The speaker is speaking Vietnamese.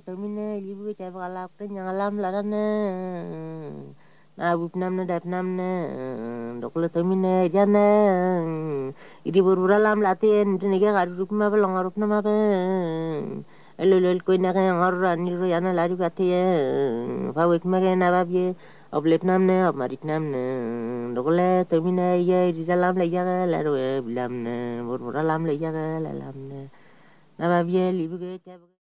termine libu cha galap ke nyalam larane na bupnam na dapnam na dokle termine jana idi burura lam latin tinige garuk ma belong garuk na ma be elol ko na ngar ni ro yana lari gatie fa wek ma na babye oblet nam ne marik nam ne dokle termine ye idi lam le ya la ro bilam ne burura lam le ya la lam ne na babye libu ke cha